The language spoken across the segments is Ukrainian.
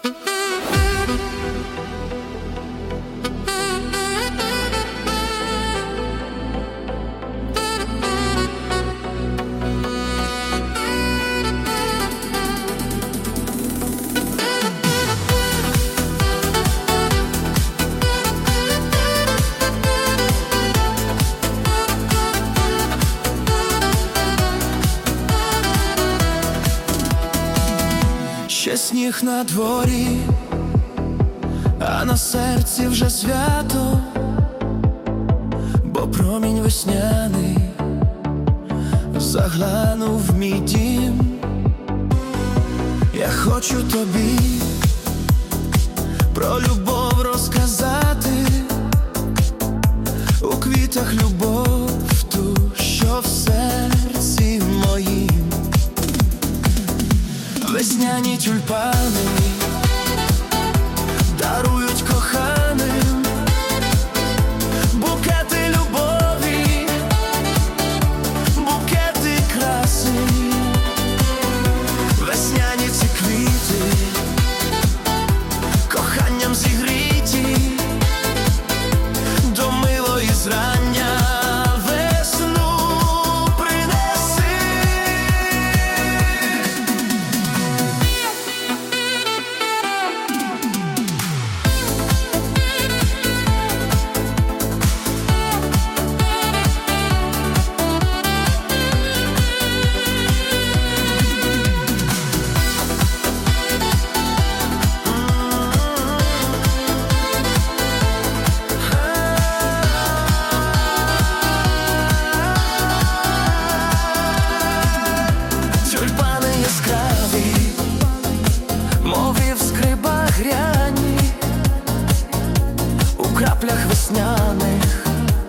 Ще сніг на дворі, а на серці вже свято, бо промінь весняний заглянув в мій дім. Я хочу тобі про любов розказати, у квітах любов ту, що в серці моїм. Весняні тюльпани дарують коханим букети любові, букети краси. Весняні ці квіти коханням зігріті до милої зрання. У краплях весняних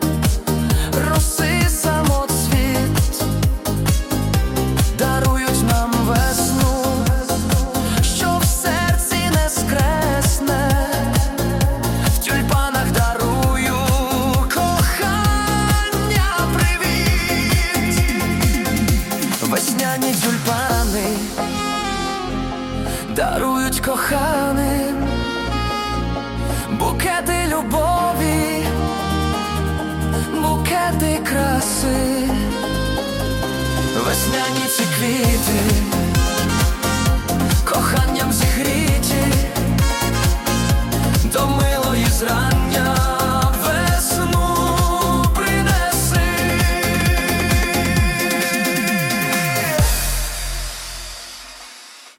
роси самоцвіт дарують нам весну, що в серці не скресне. В тюльпанах дарую кохання привіт. Весняні тюльпани дарують коханим букети любові, букети краси. Весняні ці квіти